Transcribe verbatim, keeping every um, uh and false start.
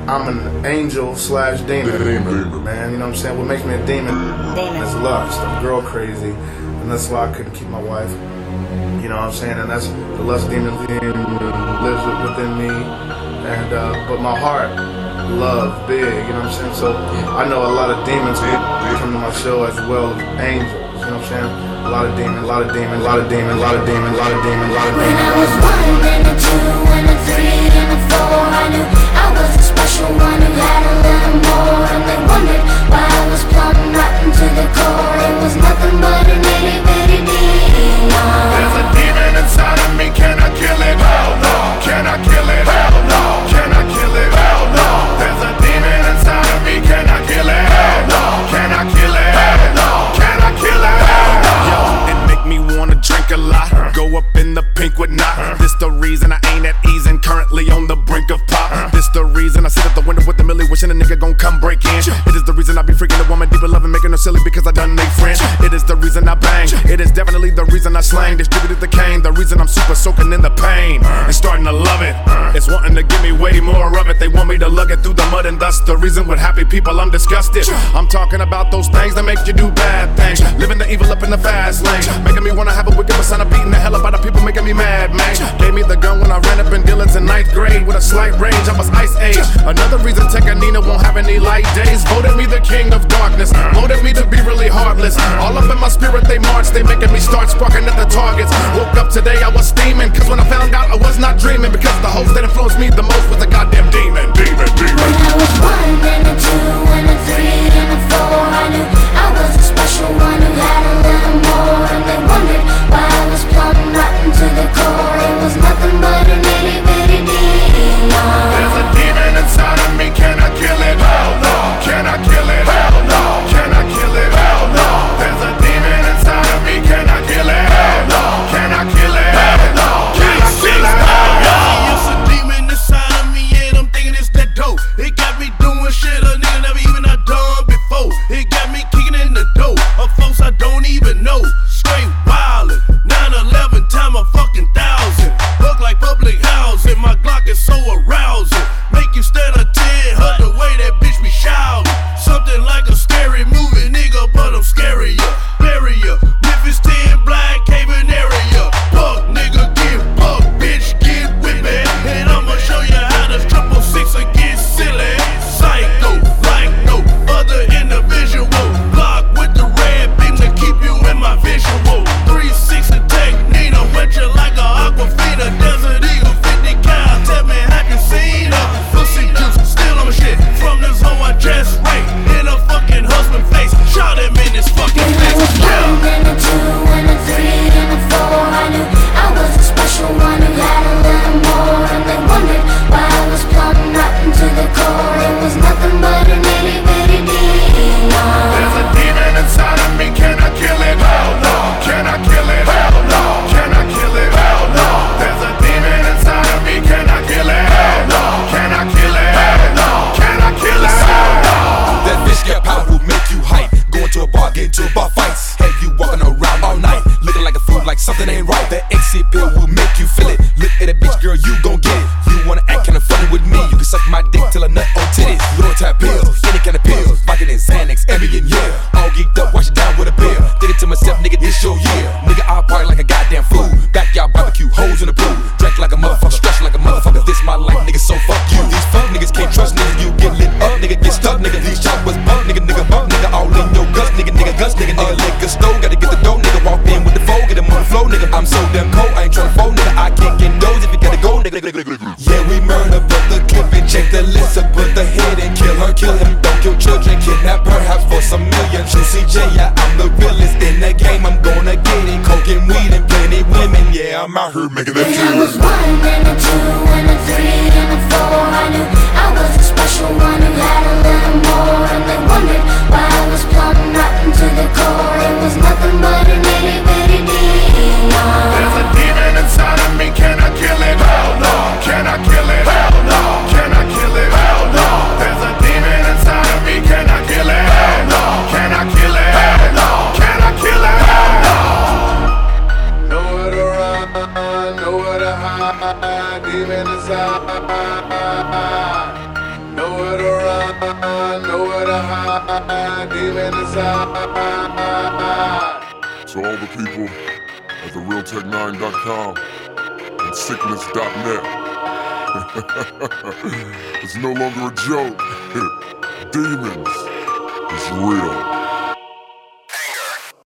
I'm an angel slash demon. Demon. Man, you know what I'm saying? What makes me a demon Demon. is lust. I'm girl crazy, and that's why I couldn't keep my wife. You know what I'm saying? And that's the lust demon lives within me. And uh, but my heart, love, big. You know what I'm saying? So I know a lot of demons come to my show as well as angels. You know what I'm saying? A lot of demons, a lot of demons, a lot of demons, a lot of demons, a lot of demons, a lot of demons. When I was one and a two and a three and a four, I knew I was a special one who had a little more. And they wondered why I was plumb rotten to the core. It was nothing but an itty bitty demon. There's a demon inside of me, can I kill it? Hell no. Can I kill it? Hell no. Can I kill it? Hell no. There's a demon inside of me, can I kill it? Hell no. Can I kill it? Hell no. Can I kill it? Hell no. Yo, it make me wanna drink a lot, go up in the pink with knot. This the reason I ain't at ease and currently on the brink of pop. This the reason I sit at the window with the millie, wishing a nigga gon' come break in. It is the reason I be freaking a woman deep in love and making her silly because I done make friends. It is the reason I bang. It is definitely the reason I slang, distributed the cane. The reason I'm super soaking in the pain and starting to love it. It's wanting to give me way more of it. They want me to lug it through the mud, and thus the reason with happy people I'm disgusted. I'm talking about those things that make you do bad things, living the evil up in the fast lane, making me wanna have a wicked persona, beating the hell up out of people, making me mad, man. Gave me the gun when I ran up in Dillon's in ninth grade with a slight range. I was ice age. Another reason Tekanina won't have any light days. Voted me the king of darkness, voted me to be really heartless. All up in my spirit they march, they making me start sparking at the targets. Woke up today I was steaming, cause when I found out I was not dreaming, because the host that influenced me the most was a goddamn demon. Demon, demon. When I was one and a two and a three and a four, I knew I was a special one who had a little more. And they wondered why I was plumb rotten to the core. It was nothing but an itty bitty demon. There's a demon inside of me, can I kill it? Hell no. Can I kill it? Hell no. Can I kill it? Hell no. There's a demon inside of me, can I kill it? Hell no. Can I kill it? Hell no. Can I kill it? Hell no. It's a demon inside of me and I'm thinking it's that dope. It got me doing shit a nigga never even I done before. It got me kicking in the door of folks I don't even know. Straight wildin', nine eleven time a fucking thousand. Look like public housing, my Glock is so arousing. Make you stand a ten, hurt the way that bitch be shouting. Something like a scary movie, nigga, but I'm scarier. Barrier, Memphis ten, Black Haven area. Buck, nigga, get buck, bitch, get with me. And I'ma show you how the triple six get silly. Psycho, like no other individual. Block with the red beam to keep you in my visual. three sixty tech, Nina, wet you like a Aquafina. Desert Eagle, fifty cal, tell me have you seen her? Pussy juice, still on shit. From this hoe I dress right, in a fucking husband face. Shot him in his fucking When I was face. one and a two and a three and a four, I knew I was a special one who had a little more. And they wondered why I was plumb rotten to the core. It was nothing but an itty bitty demon. There's a demon inside of me, can I kill it? Hell no. Can I kill it? Hell no. Can I kill it? Hell no. There's a demon inside of me, can I kill it? Hell no. Can I kill it? Hell no. Can I kill it? Hell no. That bitch got power will make you hype. Going to a bar, get into a bar fights. Have you walking around all night, looking like a fool, like something ain't right. That exit pill will make you feel it. Look at a bitch, girl, you gon' get it. You wanna act kinda funny with me? You can suck my dick till a nut on titties. Little type pills, any kind of pills, Vicodin, Xanax, Ambien, yeah. All geeked up, wash it down with a beer. Think it to myself, nigga, this your year. Nigga, I'll party like a goddamn fool. Backyard barbecue, hoes in the pool. Drink like a motherfucker, stretch like a motherfucker. This my life, nigga, so fuck you. These fuck niggas can't trust niggas. You get lit up, nigga, get stuck, nigga. These choppers bump, nigga, nigga bump, nigga, all in your guts, nigga, nigga guts, nigga, nigga, liquor store. Gotta get the dough, nigga, walk in with the foe, get them on the flow, nigga. I'm so damn cold, I ain't tryna fold, nigga. I can't get those if you gotta go, nigga, nigga, nigga, nigga. Yeah, we murder, but the clip and check the list up, put the head and kill her, kill him, don't kill children, kidnap perhaps for some million. True C J, yeah, I'm the realest in the game. I'm gonna get it, coke and weed and plenty women. Yeah, I'm out here making that When I shit. was one and a two and a three and a four, I knew I was a special one who had a little more. And they wondered why I was plumb rotten to the core. It was nothing but an itty bitty demon. There's a demon inside of me, can I kill it? Hell no. Can I kill it? Hell no. Can I kill it? Hell no. There's a demon inside of me, can I kill it? Hell no. Can I kill it? Hell no. Can I kill it? Hell no. Nowhere to run, nowhere demon inside. To all the people at the real tech nine dot com and sickness dot net. It's no longer a joke. Demons is real.